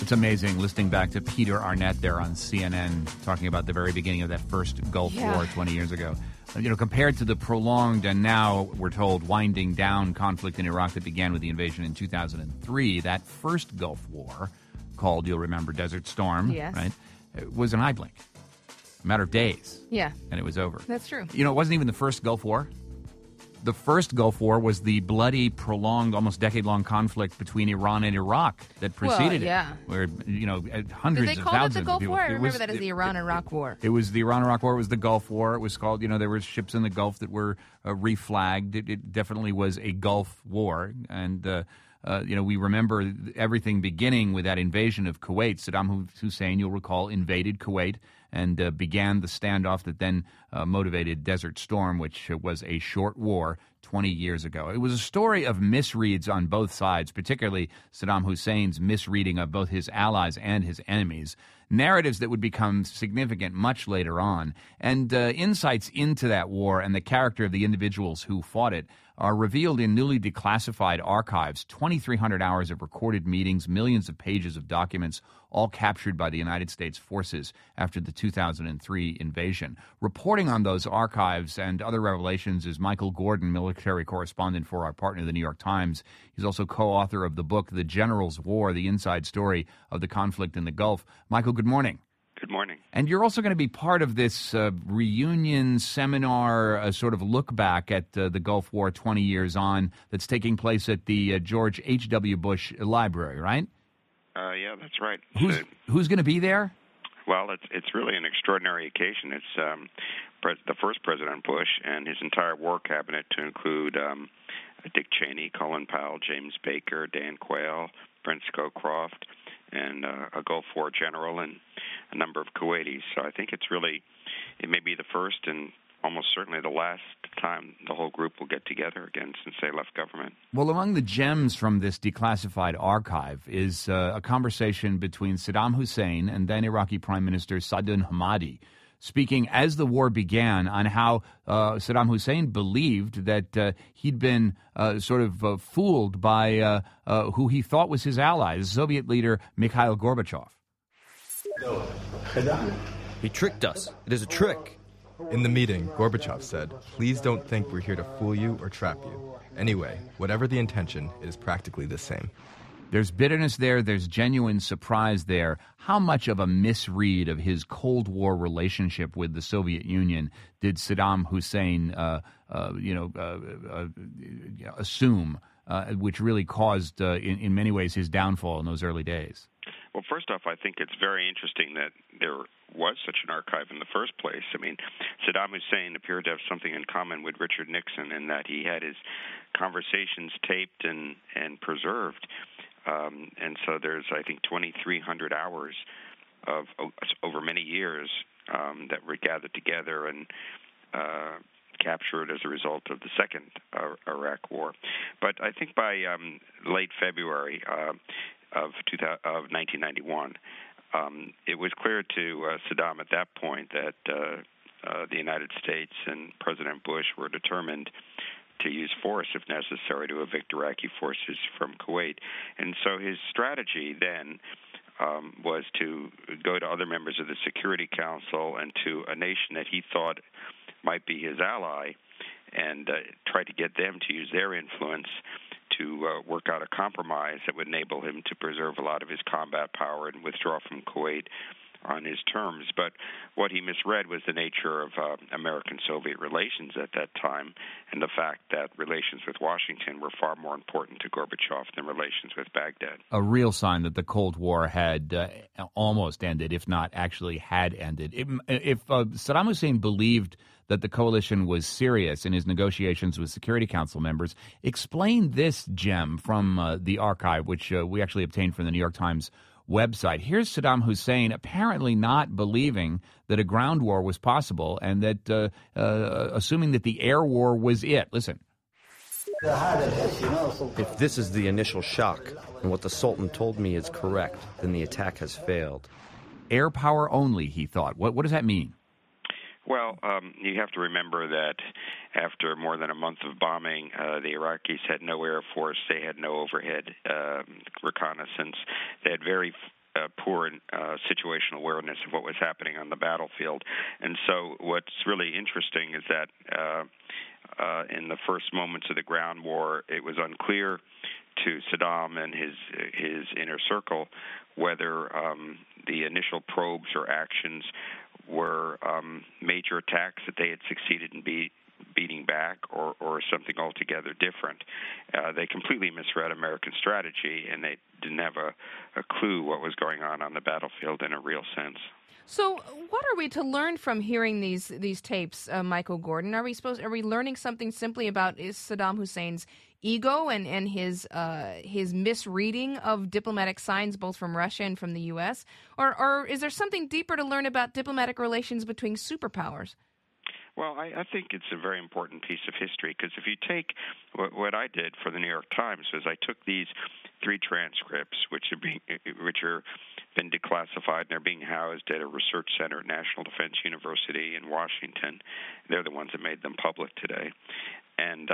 It's amazing listening back to Peter Arnett there on CNN talking about the very beginning of that first Gulf War 20 years ago. Compared to the prolonged and now, we're told, winding down conflict in Iraq that began with the invasion in 2003, that first Gulf War, called, you'll remember, Desert Storm, right? It was an eye blink. A matter of days. Yeah. And it was over. That's true. It wasn't even the first Gulf War. The first Gulf War was the bloody, prolonged, almost decade-long conflict between Iran and Iraq that preceded it. Where, hundreds Did they of call it thousands the of Gulf people. War? I remember that as the Iran-Iraq War. It was the Iran-Iraq War. It was the Gulf War. It was called, there were ships in the Gulf that were reflagged. It definitely was a Gulf War. And, we remember everything beginning with that invasion of Kuwait. Saddam Hussein, you'll recall, invaded Kuwait and began the standoff that then motivated Desert Storm, which was a short war 20 years ago. It was a story of misreads on both sides, particularly Saddam Hussein's misreading of both his allies and his enemies, narratives that would become significant much later on, and insights into that war and the character of the individuals who fought it are revealed in newly declassified archives, 2,300 hours of recorded meetings, millions of pages of documents, all captured by the United States forces after the 2003 invasion. Reporting on those archives and other revelations is Michael Gordon, military correspondent for our partner, the New York Times. He's also co-author of the book, The General's War, the inside story of the conflict in the Gulf. Michael, good morning. Good morning. And you're also going to be part of this reunion seminar, sort of look back at the Gulf War 20 years on, that's taking place at the George H.W. Bush Library, right? Yeah, that's right. Who's going to be there? Well, it's really an extraordinary occasion. It's the first President Bush and his entire war cabinet, to include Dick Cheney, Colin Powell, James Baker, Dan Quayle, Brent Scowcroft, and a Gulf War general and a number of Kuwaitis. So I think it may be the first and almost certainly the last time the whole group will get together again since they left government. Well, among the gems from this declassified archive is a conversation between Saddam Hussein and then Iraqi Prime Minister Saddam Hamadi, speaking as the war began on how Saddam Hussein believed that he'd been fooled by who he thought was his ally, the Soviet leader Mikhail Gorbachev. He tricked us. It is a trick. In the meeting, Gorbachev said, "Please don't think we're here to fool you or trap you. Anyway, whatever the intention, it is practically the same." There's bitterness there. There's genuine surprise there. How much of a misread of his Cold War relationship with the Soviet Union did Saddam Hussein, assume, which really caused, in many ways, his downfall in those early days? Well, first off, I think it's very interesting that there was such an archive in the first place. I mean, Saddam Hussein appeared to have something in common with Richard Nixon in that he had his conversations taped and preserved. And so there's, I think, 2,300 hours of over many years that were gathered together and captured as a result of the second Iraq War. But I think by late February of 1991, it was clear to Saddam at that point that the United States and President Bush were determined to use force, if necessary, to evict Iraqi forces from Kuwait. And so his strategy then was to go to other members of the Security Council and to a nation that he thought might be his ally and try to get them to use their influence to work out a compromise that would enable him to preserve a lot of his combat power and withdraw from Kuwait on his terms. But what he misread was the nature of American-Soviet relations at that time and the fact that relations with Washington were far more important to Gorbachev than relations with Baghdad. A real sign that the Cold War had almost ended, if not actually had ended. If Saddam Hussein believed that the coalition was serious in his negotiations with Security Council members, explain this gem from the archive, which we actually obtained from the New York Times website. Here's Saddam Hussein apparently not believing that a ground war was possible and that assuming that the air war was it. Listen. If this is the initial shock and what the Sultan told me is correct, then the attack has failed. Air power only, he thought. What does that mean? Well, you have to remember that after more than a month of bombing, the Iraqis had no air force. They had no overhead reconnaissance. They had very poor situational awareness of what was happening on the battlefield. And so what's really interesting is that in the first moments of the ground war, it was unclear to Saddam and his inner circle whether the initial probes or actions were major attacks that they had succeeded in beating back or something altogether different. They completely misread American strategy, and they didn't have a clue what was going on the battlefield in a real sense. So, what are we to learn from hearing these tapes, Michael Gordon? Are we learning something simply about Saddam Hussein's ego and his misreading of diplomatic signs, both from Russia and from the U.S., or is there something deeper to learn about diplomatic relations between superpowers? Well, I think it's a very important piece of history, because if you take what I did for the New York Times was I took these 3 transcripts, which are been declassified, and they're being housed at a research center at National Defense University in Washington. They're the ones that made them public today. And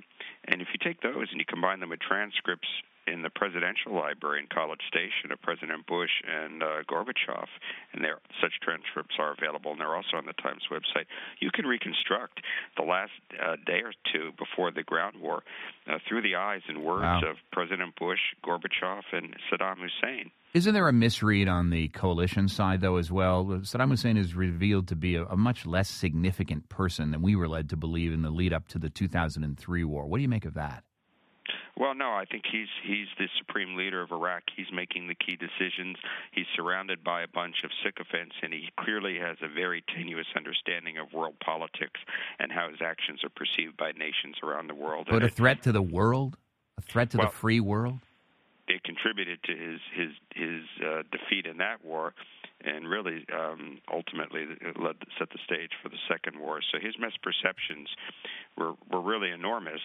if you take those and you combine them with transcripts in the presidential library in College Station of President Bush and Gorbachev, and such transcripts are available, and they're also on the Times website, you can reconstruct the last day or two before the ground war through the eyes and words of President Bush, Gorbachev, and Saddam Hussein. Isn't there a misread on the coalition side, though, as well? Saddam Hussein is revealed to be a much less significant person than we were led to believe in the lead-up to the 2003 war. What do you make of that? Well, no, I think he's the supreme leader of Iraq. He's making the key decisions. He's surrounded by a bunch of sycophants, and he clearly has a very tenuous understanding of world politics and how his actions are perceived by nations around the world. But a threat to the world? A threat to the free world? It contributed to his defeat in that war, and really ultimately set the stage for the second war. So his misperceptions were really enormous.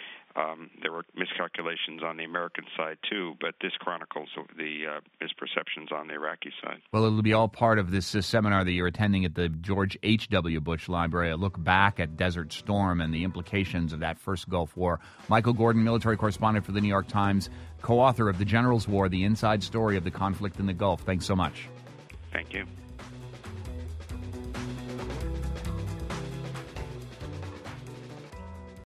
There were miscalculations on the American side, too, but this chronicles the misperceptions on the Iraqi side. Well, it'll be all part of this seminar that you're attending at the George H.W. Bush Library, a look back at Desert Storm and the implications of that first Gulf War. Michael Gordon, military correspondent for the New York Times, co-author of The General's War, The Inside Story of the Conflict in the Gulf. Thanks so much. Thank you.